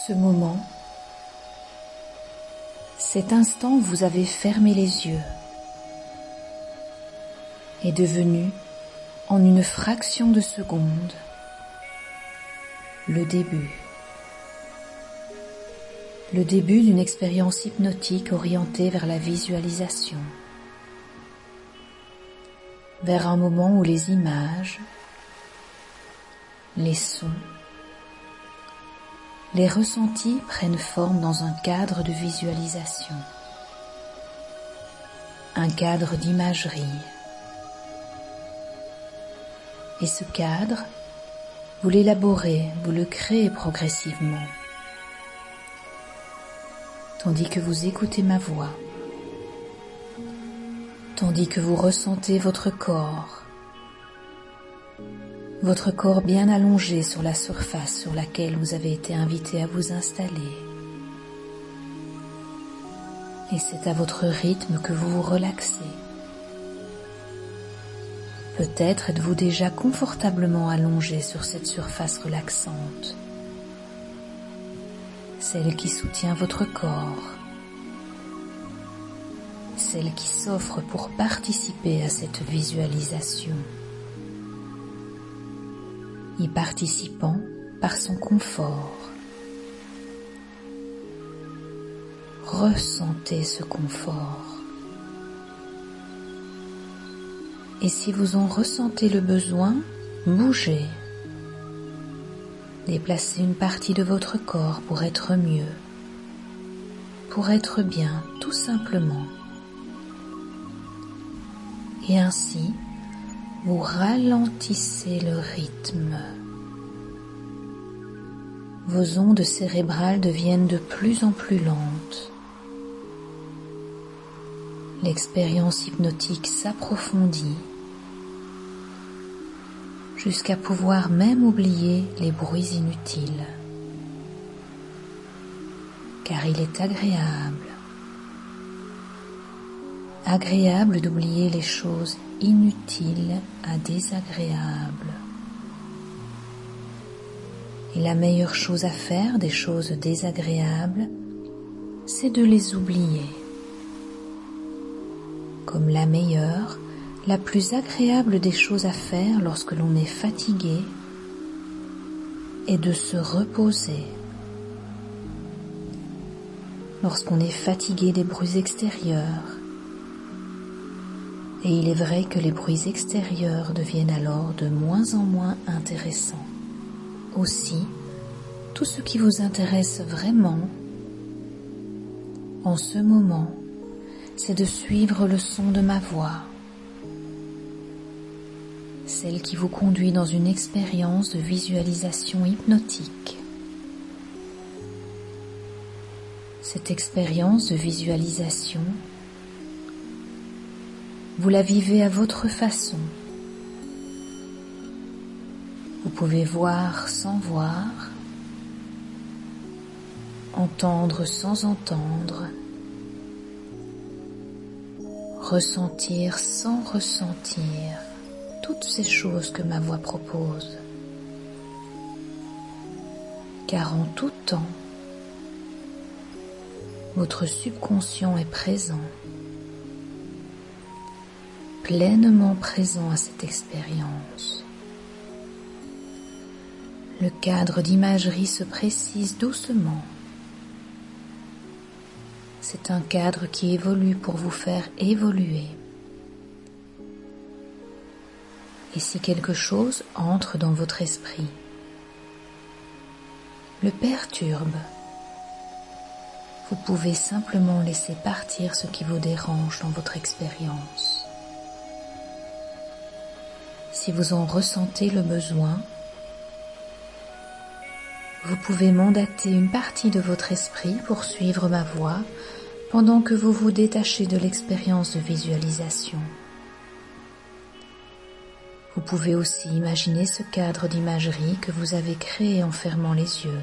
Ce moment, cet instant où vous avez fermé les yeux, est devenu, en une fraction de seconde, le début d'une expérience hypnotique orientée vers la visualisation, vers un moment où les images, les sons, les ressentis prennent forme dans un cadre de visualisation, un cadre d'imagerie. Et ce cadre, vous l'élaborez, vous le créez progressivement, tandis que vous écoutez ma voix, tandis que vous ressentez votre corps bien allongé sur la surface sur laquelle vous avez été invité à vous installer. Et c'est à votre rythme que vous vous relaxez. Peut-être êtes-vous déjà confortablement allongé sur cette surface relaxante, celle qui soutient votre corps, celle qui s'offre pour participer à cette visualisation, y participant par son confort. Ressentez ce confort. Et si vous en ressentez le besoin, bougez. Déplacez une partie de votre corps pour être mieux, pour être bien, tout simplement. Et ainsi, vous ralentissez le rythme. Vos ondes cérébrales deviennent de plus en plus lentes. L'expérience hypnotique s'approfondit jusqu'à pouvoir même oublier les bruits inutiles. Car il est agréable d'oublier les choses inutiles à désagréables. Et la meilleure chose à faire des choses désagréables, c'est de les oublier. Comme la meilleure, la plus agréable des choses à faire lorsque l'on est fatigué est de se reposer. Lorsqu'on est fatigué des bruits extérieurs, et il est vrai que les bruits extérieurs deviennent alors de moins en moins intéressants. Aussi, tout ce qui vous intéresse vraiment, en ce moment, c'est de suivre le son de ma voix, celle qui vous conduit dans une expérience de visualisation hypnotique. Cette expérience de visualisation, vous la vivez à votre façon. Vous pouvez voir sans voir, entendre sans entendre, ressentir sans ressentir toutes ces choses que ma voix propose. Car en tout temps, votre subconscient est présent, pleinement présent à cette expérience. Le cadre d'imagerie se précise doucement. C'est un cadre qui évolue pour vous faire évoluer. Et si quelque chose entre dans votre esprit, le perturbe, vous pouvez simplement laisser partir ce qui vous dérange dans votre expérience. Si vous en ressentez le besoin, vous pouvez mandater une partie de votre esprit pour suivre ma voix pendant que vous vous détachez de l'expérience de visualisation. Vous pouvez aussi imaginer ce cadre d'imagerie que vous avez créé en fermant les yeux.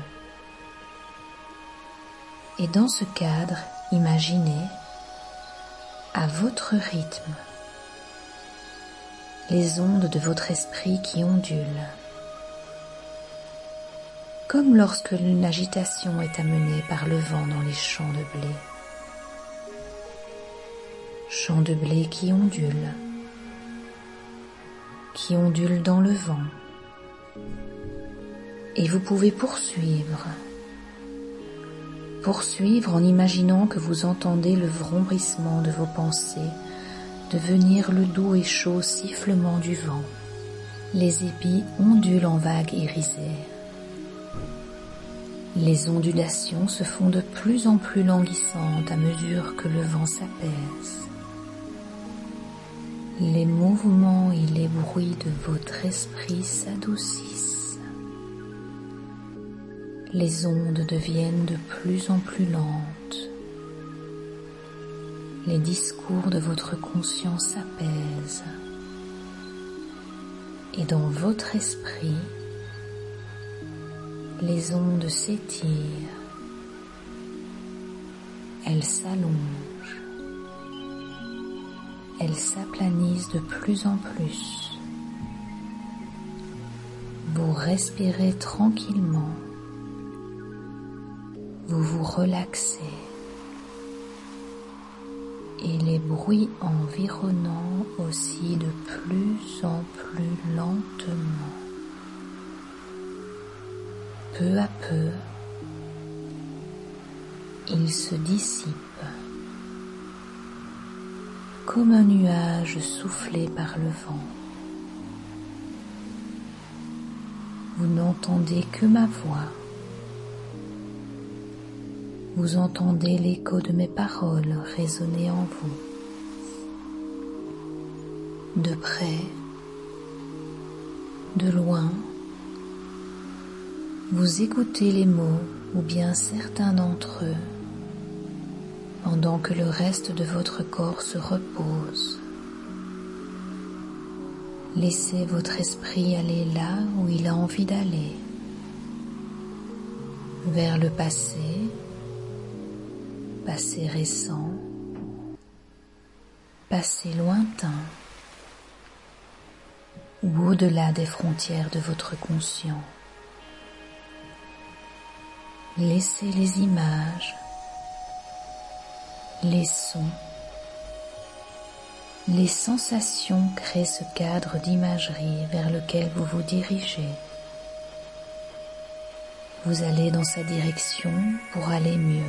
Et dans ce cadre, imaginez, à votre rythme, les ondes de votre esprit qui ondulent. comme lorsque l'agitation est amenée par le vent dans les champs de blé. Champs de blé qui ondulent dans le vent. Et vous pouvez poursuivre en imaginant que vous entendez le vrombissement de vos pensées devenir le doux et chaud sifflement du vent. Les épis ondulent en vagues irisées. Les ondulations se font de plus en plus languissantes à mesure que le vent s'apaise. Les mouvements et les bruits de votre esprit s'adoucissent. Les ondes deviennent de plus en plus lentes. Les discours de votre conscience s'apaisent. Et dans votre esprit, les ondes s'étirent. Elles s'allongent. Elles s'aplanissent de plus en plus. Vous respirez tranquillement. Vous vous relaxez. Et les bruits environnants aussi de plus en plus lentement. Peu à peu, ils se dissipent. Comme un nuage soufflé par le vent. Vous n'entendez que ma voix. Vous entendez l'écho de mes paroles résonner en vous. De près, de loin, vous écoutez les mots ou bien certains d'entre eux pendant que le reste de votre corps se repose. Laissez votre esprit aller là où il a envie d'aller, vers le passé récent, passé lointain, ou au-delà des frontières de votre conscient. Laissez les images, les sons, les sensations créer ce cadre d'imagerie vers lequel vous vous dirigez. Vous allez dans sa direction pour aller mieux.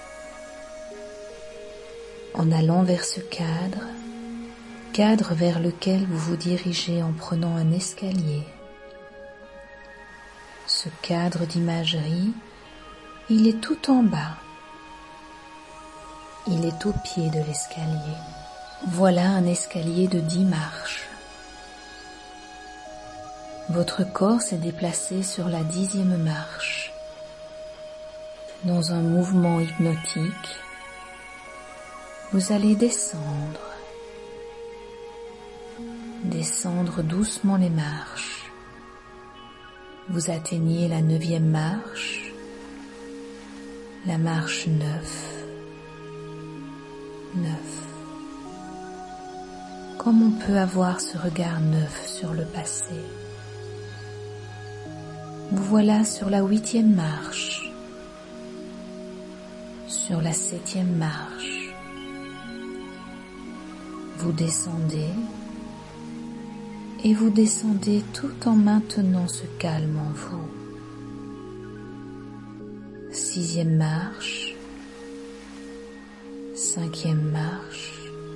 En allant vers ce cadre vers lequel vous vous dirigez en prenant un escalier. Ce cadre d'imagerie, il est tout en bas. Il est au pied de l'escalier. Voilà un escalier de 10 marches. Votre corps s'est déplacé sur la 10e marche. Dans un mouvement hypnotique, vous allez descendre doucement les marches. Vous atteignez la 9e marche, la marche 9. Comme on peut avoir ce regard neuf sur le passé. Vous voilà sur la 8e marche, sur la 7e marche. Vous descendez et vous descendez tout en maintenant ce calme en vous. 6e marche, 5e marche.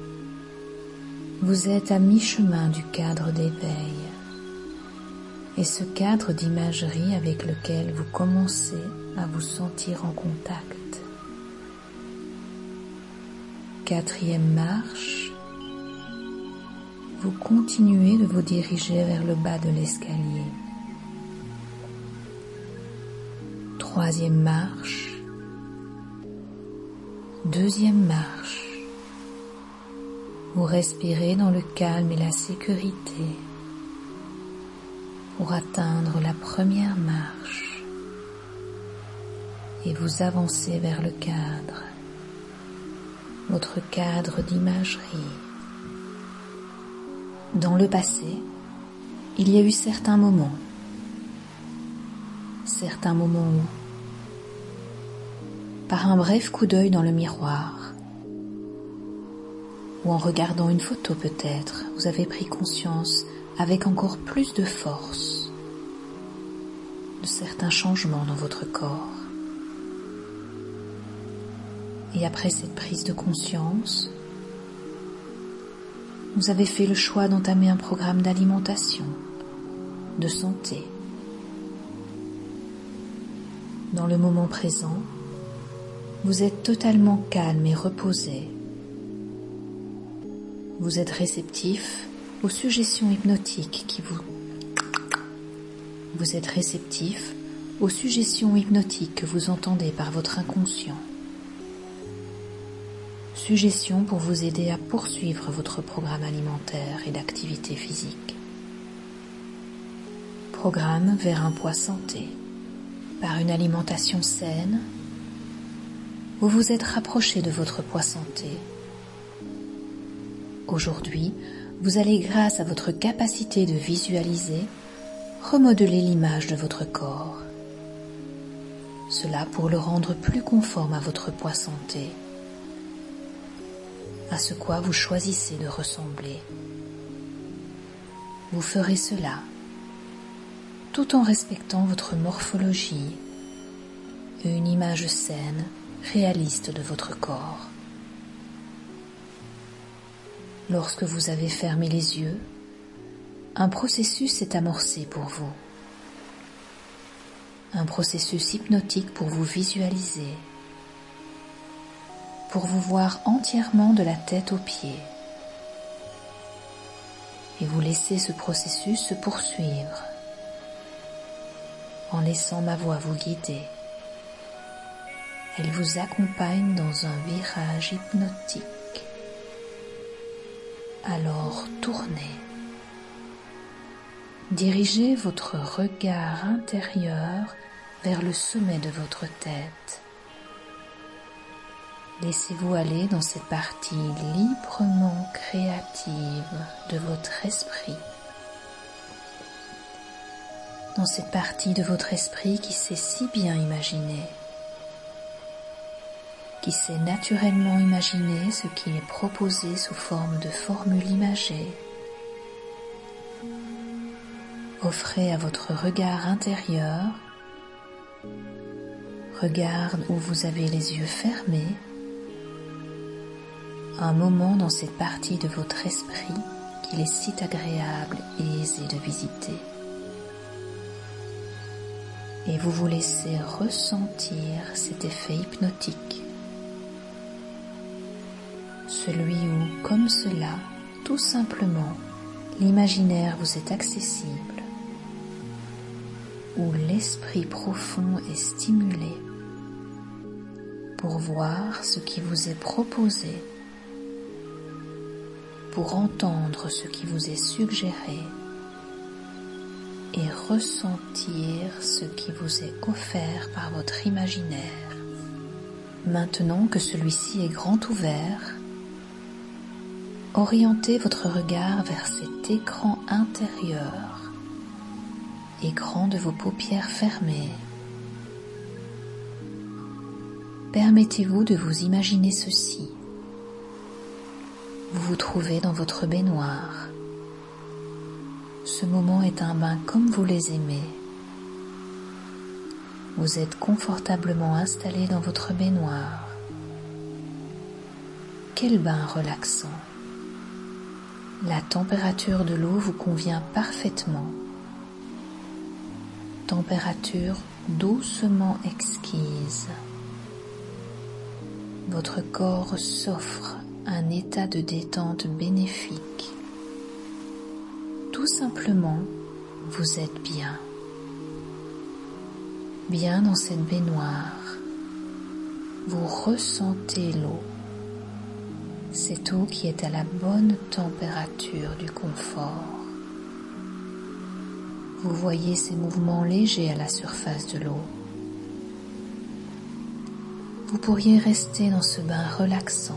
Vous êtes à mi-chemin du cadre d'éveil et ce cadre d'imagerie avec lequel vous commencez à vous sentir en contact. 4e marche. Vous continuez de vous diriger vers le bas de l'escalier. 3e marche. 2e marche. Vous respirez dans le calme et la sécurité pour atteindre la 1re marche et vous avancez vers le cadre, votre cadre d'imagerie. Dans le passé, il y a eu certains moments certain moment où, par un bref coup d'œil dans le miroir, ou en regardant une photo peut-être, vous avez pris conscience avec encore plus de force de certains changements dans votre corps. Et après cette prise de conscience, vous avez fait le choix d'entamer un programme d'alimentation, de santé. Dans le moment présent, vous êtes totalement calme et reposé. Vous êtes réceptif aux suggestions hypnotiques Vous êtes réceptif aux suggestions hypnotiques que vous entendez par votre inconscient. Suggestions pour vous aider à poursuivre votre programme alimentaire et d'activité physique. Programme vers un poids santé. Par une alimentation saine, vous vous êtes rapproché de votre poids santé. Aujourd'hui, vous allez, grâce à votre capacité de visualiser, remodeler l'image de votre corps. Cela pour le rendre plus conforme à votre poids santé, à ce quoi vous choisissez de ressembler. Vous ferez cela tout en respectant votre morphologie et une image saine, réaliste de votre corps. Lorsque vous avez fermé les yeux, un processus est amorcé pour vous. Un processus hypnotique pour vous visualiser, pour vous voir entièrement de la tête aux pieds. Et vous laissez ce processus se poursuivre en laissant ma voix vous guider. Elle vous accompagne dans un virage hypnotique. Alors tournez. Dirigez votre regard intérieur vers le sommet de votre tête. Laissez-vous aller dans cette partie librement créative de votre esprit. Dans cette partie de votre esprit qui sait si bien imaginer, qui sait naturellement imaginer ce qui est proposé sous forme de formules imagées. Offrez à votre regard intérieur, regard où vous avez les yeux fermés, un moment dans cette partie de votre esprit qu'il est si agréable et aisé de visiter. Et vous vous laissez ressentir cet effet hypnotique. Celui où, comme cela, tout simplement, l'imaginaire vous est accessible, où l'esprit profond est stimulé pour voir ce qui vous est proposé, pour entendre ce qui vous est suggéré et ressentir ce qui vous est offert par votre imaginaire. Maintenant que celui-ci est grand ouvert, orientez votre regard vers cet écran intérieur, écran de vos paupières fermées. Permettez-vous de vous imaginer ceci. Vous vous trouvez dans votre baignoire. Ce moment est un bain comme vous les aimez. Vous êtes confortablement installé dans votre baignoire. Quel bain relaxant! La température de l'eau vous convient parfaitement. Température doucement exquise. Votre corps s'offre un état de détente bénéfique. Tout simplement, vous êtes bien. Bien dans cette baignoire. Vous ressentez l'eau. Cette eau qui est à la bonne température du confort. Vous voyez ces mouvements légers à la surface de l'eau. Vous pourriez rester dans ce bain relaxant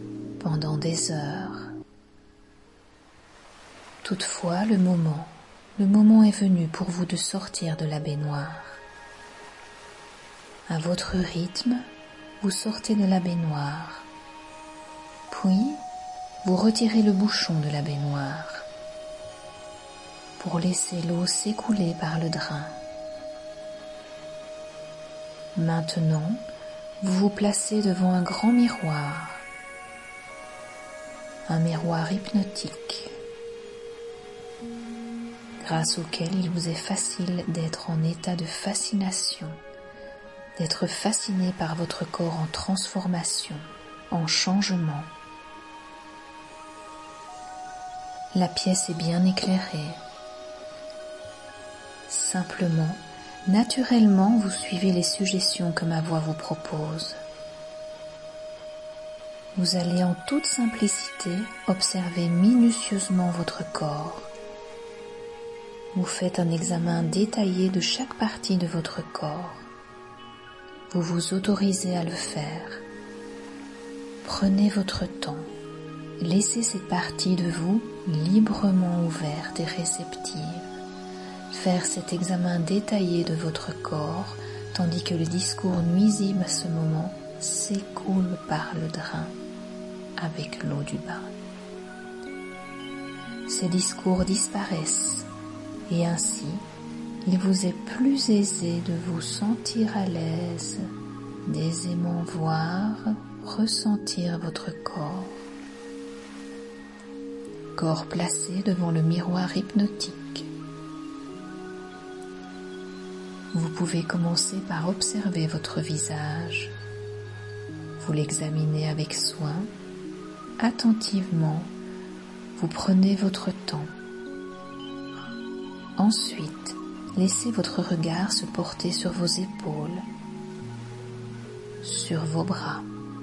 pendant des heures. Toutefois, le moment le moment est venu pour vous de sortir de la baignoire. À votre rythme, vous sortez de la baignoire, puis vous retirez le bouchon de la baignoire pour laisser l'eau s'écouler par le drain. Maintenant, vous vous placez devant un grand miroir, un miroir hypnotique, grâce auquel il vous est facile d'être en état de fascination, d'être fasciné par votre corps en transformation, en changement. La pièce est bien éclairée. Simplement, naturellement, vous suivez les suggestions que ma voix vous propose. Vous allez en toute simplicité observer minutieusement votre corps. Vous faites un examen détaillé de chaque partie de votre corps. Vous vous autorisez à le faire. Prenez votre temps. Laissez cette partie de vous librement ouverte et réceptive. Faire cet examen détaillé de votre corps, tandis que le discours nuisible à ce moment s'écoule par le drain avec l'eau du bain. Ces discours disparaissent et ainsi, il vous est plus aisé de vous sentir à l'aise, d'aisément voir, ressentir votre corps. Corps placé devant le miroir hypnotique. Vous pouvez commencer par observer votre visage. Vous l'examinez avec soin, attentivement. Vous prenez votre temps. Ensuite, laissez votre regard se porter sur vos épaules, sur vos bras.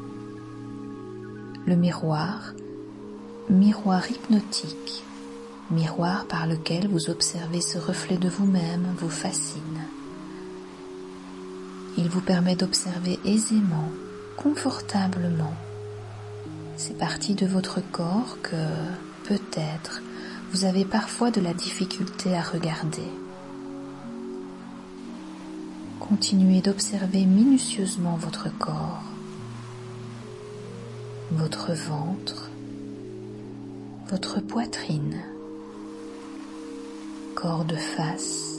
Le miroir hypnotique, miroir par lequel vous observez ce reflet de vous-même, vous fascine. Il vous permet d'observer aisément, confortablement, ces parties de votre corps que, peut-être, vous avez parfois de la difficulté à regarder. Continuez d'observer minutieusement votre corps, votre ventre, votre poitrine, corps de face,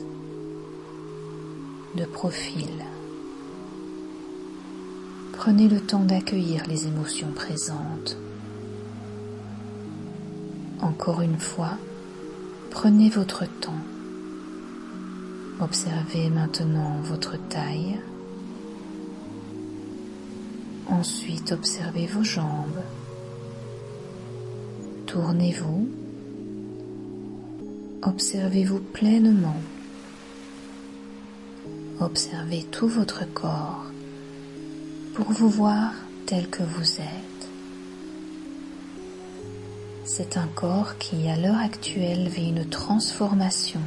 de profil. Prenez le temps d'accueillir les émotions présentes. Encore une fois, prenez votre temps. Observez maintenant votre taille. Ensuite, observez vos jambes. Tournez-vous. Observez-vous pleinement. Observez tout votre corps pour vous voir tel que vous êtes. C'est un corps qui, à l'heure actuelle, vit une transformation.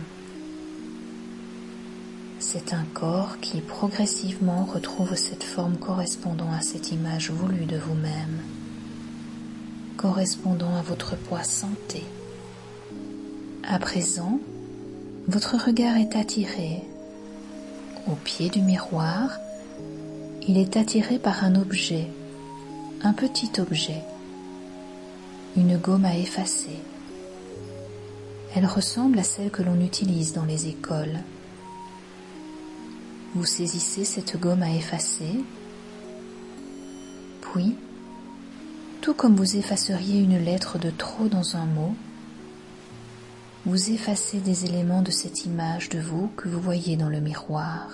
C'est un corps qui, progressivement, retrouve cette forme correspondant à cette image voulue de vous-même, correspondant à votre poids santé. À présent, votre regard est attiré. Au pied du miroir, il est attiré par un objet, un petit objet, une gomme à effacer. Elle ressemble à celle que l'on utilise dans les écoles. Vous saisissez cette gomme à effacer, puis, tout comme vous effaceriez une lettre de trop dans un mot, vous effacez des éléments de cette image de vous que vous voyez dans le miroir.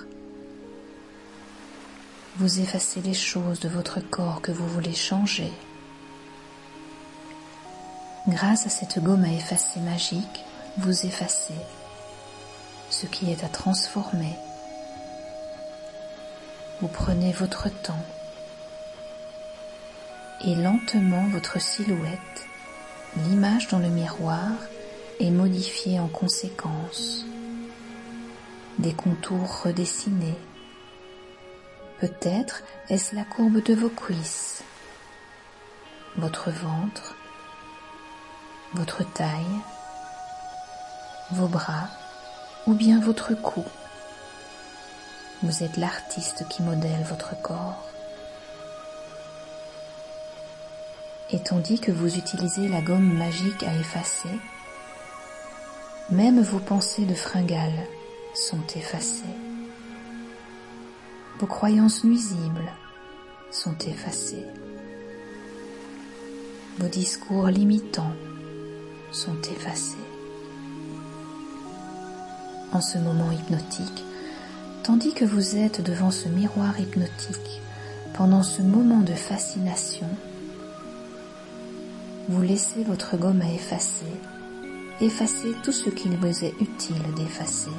Vous effacez les choses de votre corps que vous voulez changer. Grâce à cette gomme à effacer magique, vous effacez ce qui est à transformer. Vous prenez votre temps et lentement votre silhouette, l'image dans le miroir, est modifiée en conséquence. Des contours redessinés. Peut-être est-ce la courbe de vos cuisses, votre ventre, votre taille, vos bras ou bien votre cou. Vous êtes l'artiste qui modèle votre corps. Et tandis que vous utilisez la gomme magique à effacer, même vos pensées de fringales sont effacées. Vos croyances nuisibles sont effacées. Vos discours limitants sont effacés. En ce moment hypnotique, tandis que vous êtes devant ce miroir hypnotique, pendant ce moment de fascination, vous laissez votre gomme à effacer tout ce qu'il vous est utile d'effacer.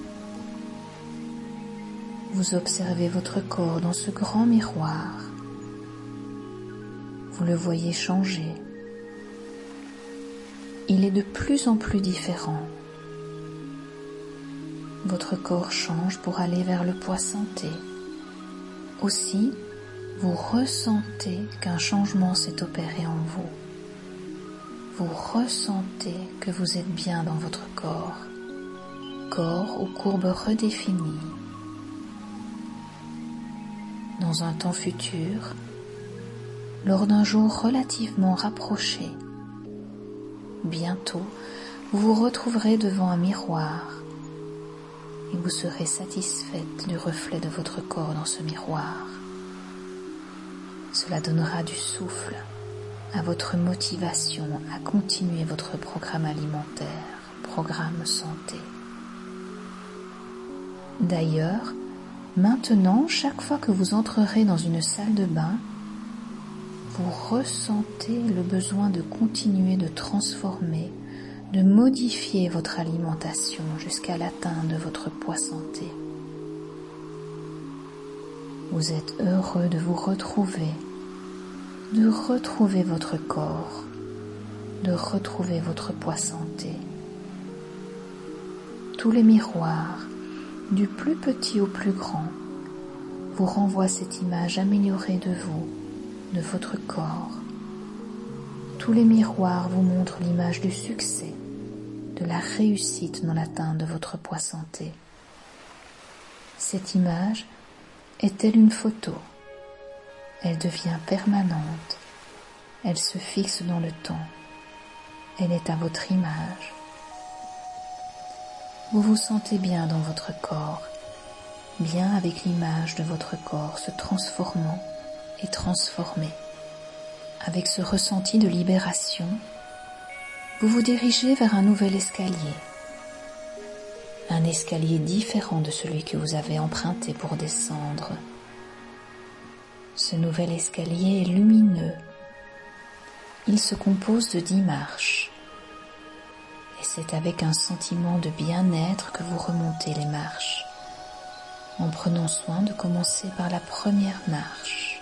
Vous observez votre corps dans ce grand miroir. Vous le voyez changer. Il est de plus en plus différent. Votre corps change pour aller vers le poids santé. Aussi, vous ressentez qu'un changement s'est opéré en vous. Vous ressentez que vous êtes bien dans votre corps, corps aux courbes redéfinies. Dans un temps futur, lors d'un jour relativement rapproché, bientôt, vous vous retrouverez devant un miroir et vous serez satisfaite du reflet de votre corps dans ce miroir. Cela donnera du souffle à votre motivation à continuer votre programme alimentaire, programme santé. D'ailleurs, maintenant, chaque fois que vous entrerez dans une salle de bain, vous ressentez le besoin de continuer de transformer, de modifier votre alimentation jusqu'à l'atteinte de votre poids santé. Vous êtes heureux de vous retrouver, de retrouver votre corps, de retrouver votre poids santé. Tous les miroirs, du plus petit au plus grand, vous renvoient cette image améliorée de vous, de votre corps. Tous les miroirs vous montrent l'image du succès, de la réussite dans l'atteinte de votre poids santé. Cette image est telle une photo. Elle devient permanente. Elle se fixe dans le temps. Elle est à votre image. Vous vous sentez bien dans votre corps, bien avec l'image de votre corps se transformant et transformé. Avec ce ressenti de libération, vous vous dirigez vers un nouvel escalier. Un escalier différent de celui que vous avez emprunté pour descendre. Ce nouvel escalier est lumineux. Il se compose de 10 marches. Et c'est avec un sentiment de bien-être que vous remontez les marches, en prenant soin de commencer par la première marche.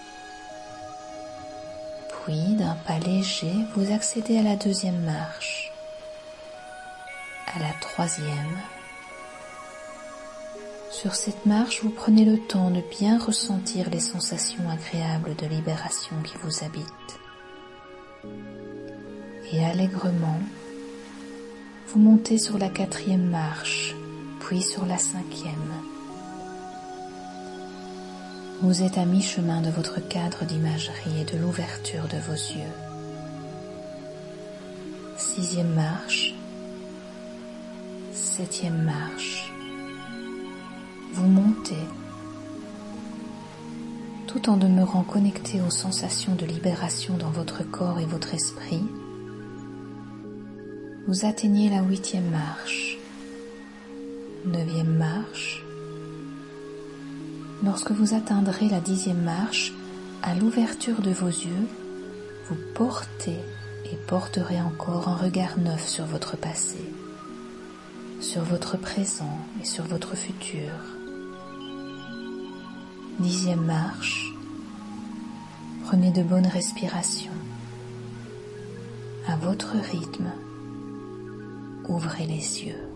Puis, d'un pas léger, vous accédez à la 2e marche, à la 3e. Sur cette marche, vous prenez le temps de bien ressentir les sensations agréables de libération qui vous habitent. Et allègrement, vous montez sur la 4e marche, puis sur la 5e. Vous êtes à mi-chemin de votre cadre d'imagerie et de l'ouverture de vos yeux. 6e marche, 7e marche. Vous montez, tout en demeurant connecté aux sensations de libération dans votre corps et votre esprit. Vous atteignez la 8e marche, 9e marche. Lorsque vous atteindrez la 10e marche, à l'ouverture de vos yeux, vous portez et porterez encore un regard neuf sur votre passé, sur votre présent et sur votre futur. 10e marche, prenez de bonnes respirations. À votre rythme, ouvrez les yeux.